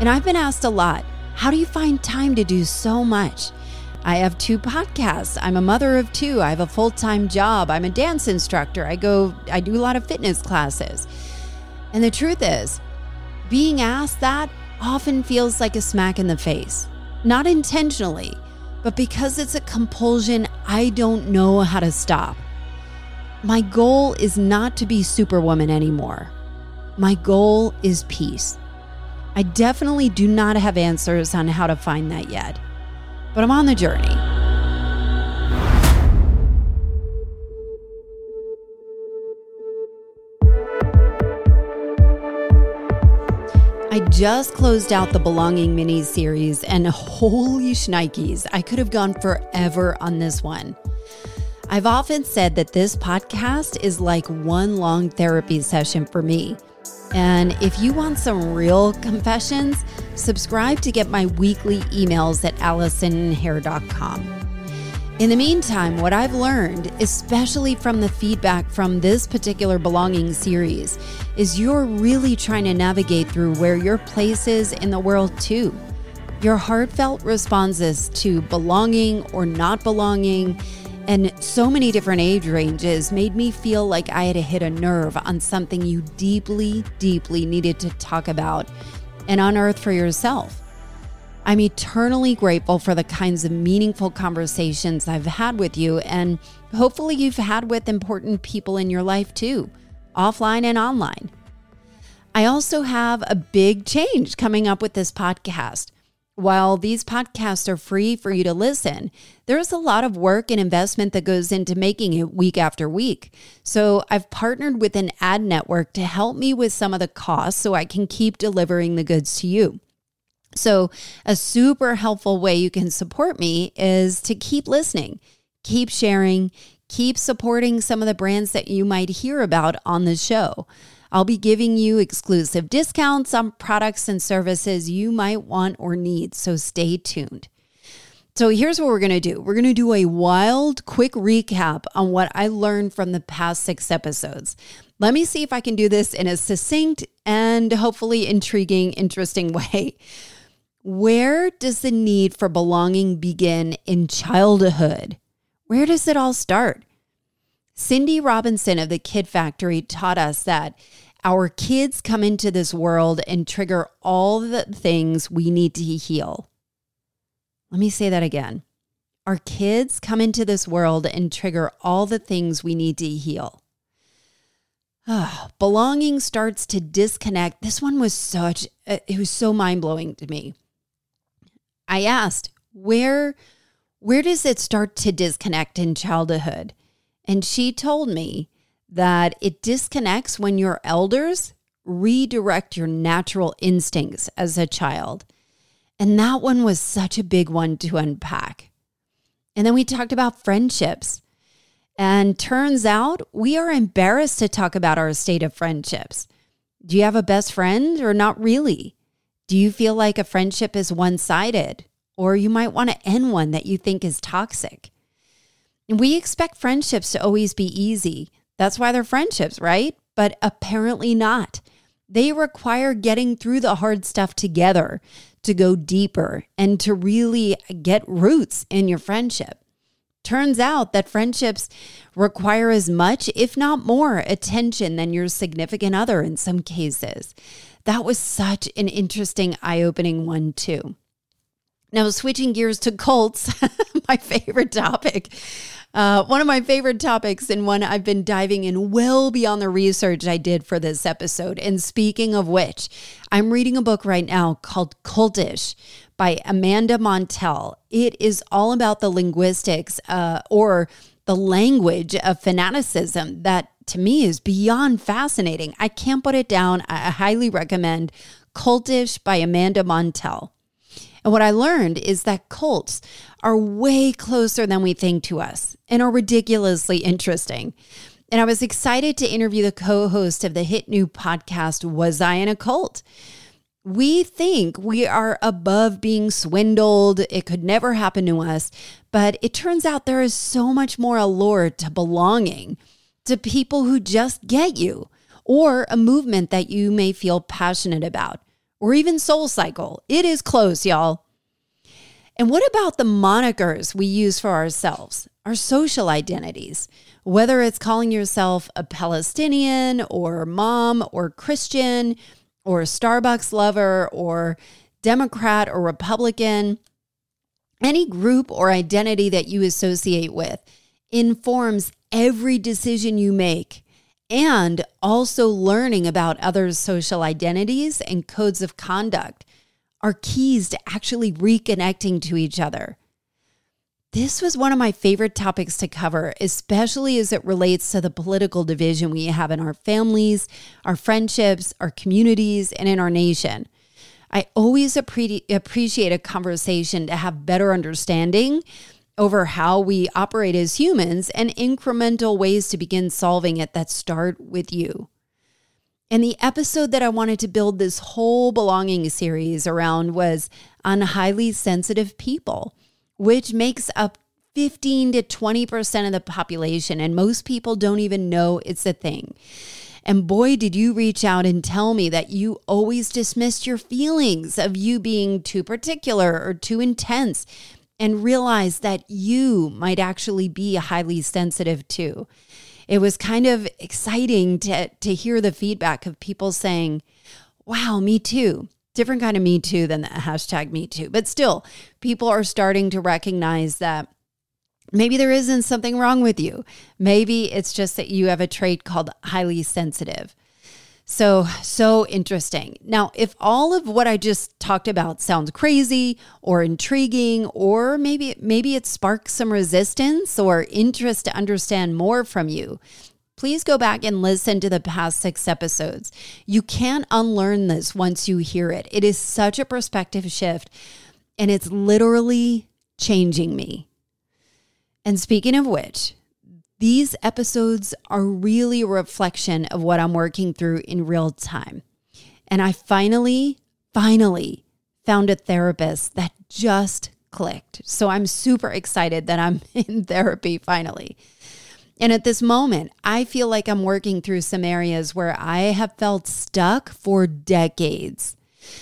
And I've been asked a lot, how do you find time to do so much? I have 2 podcasts. I'm a mother of 2. I have a full-time job. I'm a dance instructor. I do a lot of fitness classes. And the truth is, being asked that often feels like a smack in the face. Not intentionally, but because it's a compulsion I don't know how to stop. My goal is not to be Superwoman anymore. My goal is peace. I definitely do not have answers on how to find that yet, but I'm on the journey. I just closed out the Belonging mini-series, and holy shnikes, I could have gone forever on this one. I've often said that this podcast is like one long therapy session for me. And if you want some real confessions, subscribe to get my weekly emails at AllisonHair.com. In the meantime, what I've learned, especially from the feedback from this particular Belonging series, is you're really trying to navigate through where your place is in the world too. Your heartfelt responses to belonging or not belonging and so many different age ranges made me feel like I had hit a nerve on something you deeply, deeply needed to talk about and unearth for yourself. I'm eternally grateful for the kinds of meaningful conversations I've had with you, and hopefully you've had with important people in your life too, offline and online. I also have a big change coming up with this podcast. While these podcasts are free for you to listen, there's a lot of work and investment that goes into making it week after week. So I've partnered with an ad network to help me with some of the costs so I can keep delivering the goods to you. So a super helpful way you can support me is to keep listening, keep sharing, keep supporting some of the brands that you might hear about on the show. I'll be giving you exclusive discounts on products and services you might want or need, so stay tuned. So here's what we're going to do. We're going to do a wild, quick recap on what I learned from the past 6 episodes. Let me see if I can do this in a succinct and hopefully intriguing, interesting way. Where does the need for belonging begin in childhood? Where does it all start? Cindy Robinson of the Kid Factory taught us that our kids come into this world and trigger all the things we need to heal. Let me say that again. Our kids come into this world and trigger all the things we need to heal. Belonging starts to disconnect. This one was it was so mind-blowing to me. I asked, where does it start to disconnect in childhood? And she told me that it disconnects when your elders redirect your natural instincts as a child. And that one was such a big one to unpack. And then we talked about friendships. And turns out we are embarrassed to talk about our state of friendships. Do you have a best friend or not really? Do you feel like a friendship is one-sided? Or you might want to end one that you think is toxic. We expect friendships to always be easy. That's why they're friendships, right? But apparently not. They require getting through the hard stuff together to go deeper and to really get roots in your friendship. Turns out that friendships require as much, if not more, attention than your significant other in some cases. That was such an interesting, eye-opening one too. Now, switching gears to cults, my favorite topic. One of my favorite topics and one I've been diving in well beyond the research I did for this episode. And speaking of which, I'm reading a book right now called Cultish by Amanda Montell. It is all about the linguistics or the language of fanaticism that to me is beyond fascinating. I can't put it down. I highly recommend Cultish by Amanda Montell. And what I learned is that cults are way closer than we think to us and are ridiculously interesting. And I was excited to interview the co-host of the hit new podcast, Was I in a Cult? We think we are above being swindled. It could never happen to us. But it turns out there is so much more allure to belonging, to people who just get you, or a movement that you may feel passionate about. or even SoulCycle. It is close, y'all. And what about the monikers we use for ourselves, our social identities? Whether it's calling yourself a Palestinian or mom or Christian or Starbucks lover or Democrat or Republican, any group or identity that you associate with informs every decision you make, and also learning about others' social identities and codes of conduct are keys to actually reconnecting to each other. This was one of my favorite topics to cover, especially as it relates to the political division we have in our families, our friendships, our communities, and in our nation. I always appreciate a conversation to have better understanding over how we operate as humans and incremental ways to begin solving it that start with you. And the episode that I wanted to build this whole belonging series around was on highly sensitive people, which makes up 15 to 20% of the population, and most people don't even know it's a thing. And boy, did you reach out and tell me that you always dismissed your feelings of you being too particular or too intense, and realize that you might actually be highly sensitive too. It was kind of exciting to hear the feedback of people saying, wow, me too. Different kind of me too than the hashtag me too. But still, people are starting to recognize that maybe there isn't something wrong with you. Maybe it's just that you have a trait called highly sensitive. So interesting. Now, if all of what I just talked about sounds crazy or intriguing, or maybe it sparks some resistance or interest to understand more from you, please go back and listen to the past 6 episodes. You can't unlearn this once you hear it. It is such a perspective shift, and it's literally changing me. And speaking of which, these episodes are really a reflection of what I'm working through in real time. And I finally found a therapist that just clicked. So I'm super excited that I'm in therapy finally. And at this moment, I feel like I'm working through some areas where I have felt stuck for decades.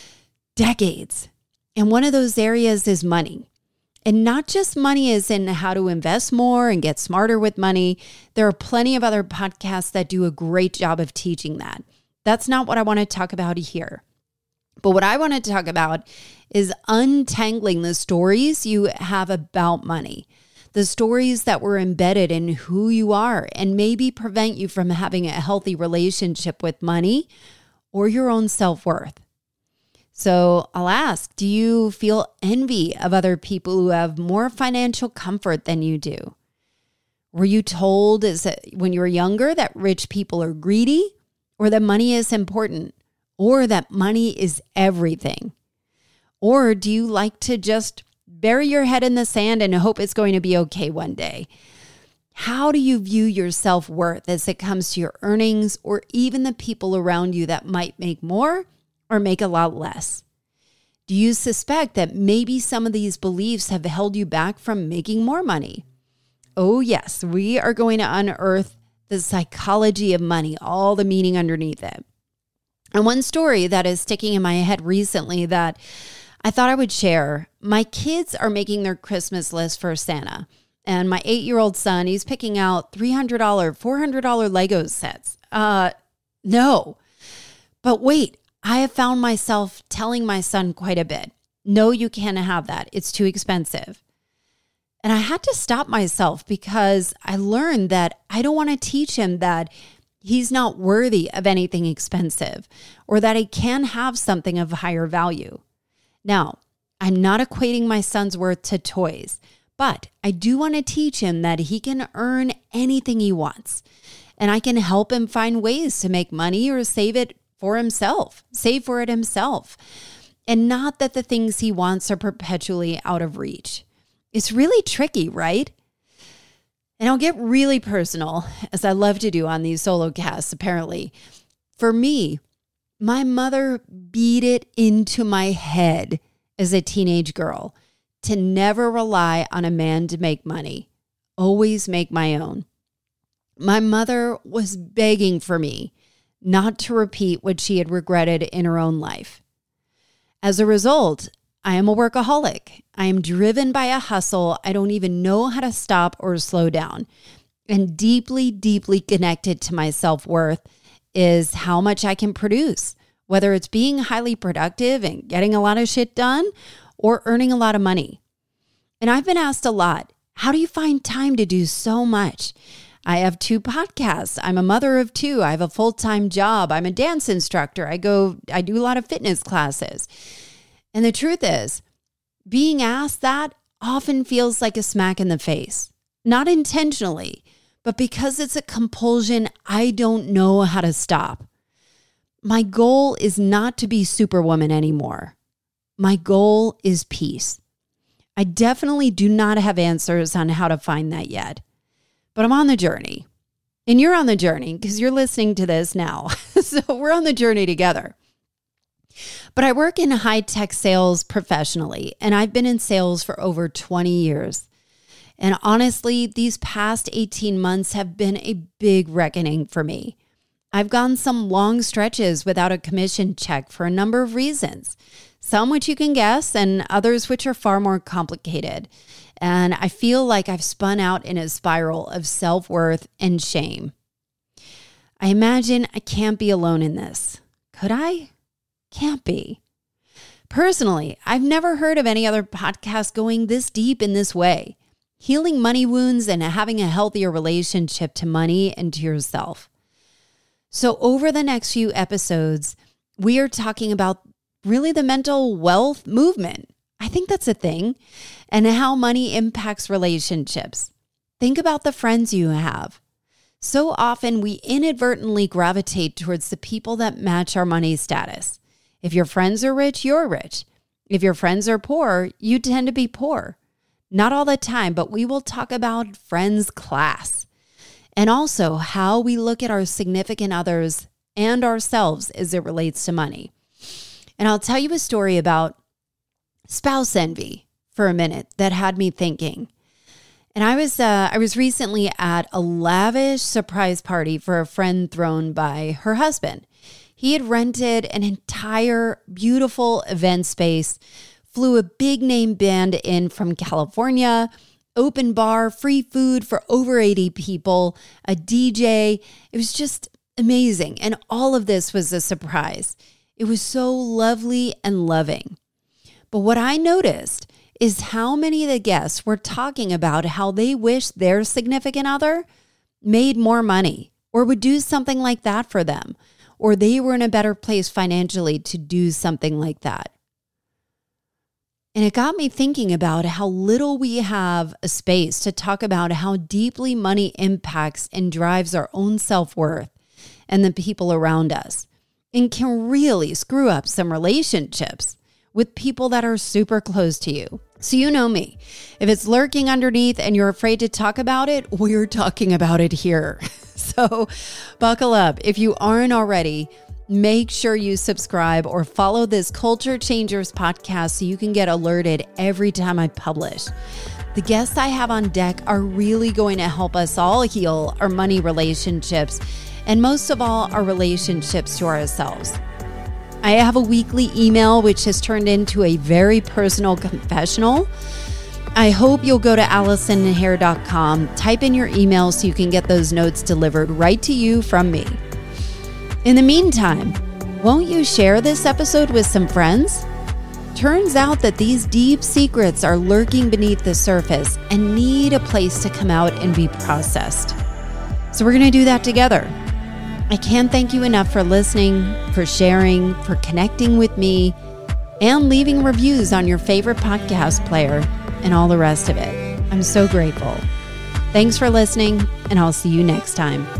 And one of those areas is money. And not just money as in how to invest more and get smarter with money. There are plenty of other podcasts that do a great job of teaching that. That's not what I want to talk about here. But what I want to talk about is untangling the stories you have about money. The stories that were embedded in who you are and maybe prevent you from having a healthy relationship with money or your own self-worth. So I'll ask, do you feel envy of other people who have more financial comfort than you do? Were you told when you were younger that rich people are greedy, or that money is important, or that money is everything? Or do you like to just bury your head in the sand and hope it's going to be okay one day? How do you view your self-worth as it comes to your earnings, or even the people around you that might make more or make a lot less? Do you suspect that maybe some of these beliefs have held you back from making more money? Oh yes, we are going to unearth the psychology of money, all the meaning underneath it. And one story that is sticking in my head recently that I thought I would share. My kids are making their Christmas list for Santa. And my 8-year-old son, he's picking out $300, $400 Lego sets. No. But wait. I have found myself telling my son quite a bit, no, you can't have that. It's too expensive. And I had to stop myself because I learned that I don't want to teach him that he's not worthy of anything expensive or that he can have something of higher value. Now, I'm not equating my son's worth to toys, but I do want to teach him that he can earn anything he wants. And I can help him find ways to make money or save for it himself. And not that the things he wants are perpetually out of reach. It's really tricky, right? And I'll get really personal, as I love to do on these solo casts, apparently. For me, my mother beat it into my head as a teenage girl to never rely on a man to make money, always make my own. My mother was begging for me not to repeat what she had regretted in her own life. As a result, I am a workaholic. I am driven by a hustle. I don't even know how to stop or slow down. And deeply, deeply connected to my self-worth is how much I can produce, whether it's being highly productive and getting a lot of shit done or earning a lot of money. And I've been asked a lot, how do you find time to do so much? I have 2 podcasts. I'm a mother of 2. I have a full-time job. I'm a dance instructor. I do a lot of fitness classes. And the truth is, being asked that often feels like a smack in the face. Not intentionally, but because it's a compulsion I don't know how to stop. My goal is not to be Superwoman anymore. My goal is peace. I definitely do not have answers on how to find that yet, but I'm on the journey. And you're on the journey because you're listening to this now. So we're on the journey together. But I work in high-tech sales professionally, and I've been in sales for over 20 years. And honestly, these past 18 months have been a big reckoning for me. I've gone some long stretches without a commission check for a number of reasons, some which you can guess and others which are far more complicated. And I feel like I've spun out in a spiral of self-worth and shame. I imagine I can't be alone in this. Could I? Can't be. Personally, I've never heard of any other podcast going this deep in this way, healing money wounds and having a healthier relationship to money and to yourself. So over the next few episodes, we are talking about really the mental wealth movement. I think that's a thing, and how money impacts relationships. Think about the friends you have. So often we inadvertently gravitate towards the people that match our money status. If your friends are rich, you're rich. If your friends are poor, you tend to be poor. Not all the time, but we will talk about friends class. And also how we look at our significant others and ourselves as it relates to money. And I'll tell you a story about spouse envy for a minute that had me thinking. And I was recently at a lavish surprise party for a friend thrown by her husband. He had rented an entire beautiful event space, flew a big name band in from California, open bar, free food for over 80 people, a DJ. It was just amazing. And all of this was a surprise. It was so lovely and loving. But what I noticed is how many of the guests were talking about how they wish their significant other made more money or would do something like that for them, or they were in a better place financially to do something like that. And it got me thinking about how little we have a space to talk about how deeply money impacts and drives our own self-worth and the people around us, and can really screw up some relationships with people that are super close to you. So you know me. If it's lurking underneath and you're afraid to talk about it, we're talking about it here. So buckle up. If you aren't already, make sure you subscribe or follow this Culture Changers podcast so you can get alerted every time I publish. The guests I have on deck are really going to help us all heal our money relationships, and most of all, our relationships to ourselves. I have a weekly email which has turned into a very personal confessional. I hope you'll go to AllisonHair.com, type in your email so you can get those notes delivered right to you from me. In the meantime, won't you share this episode with some friends? Turns out that these deep secrets are lurking beneath the surface and need a place to come out and be processed. So we're going to do that together. I can't thank you enough for listening, for sharing, for connecting with me, and leaving reviews on your favorite podcast player and all the rest of it. I'm so grateful. Thanks for listening, and I'll see you next time.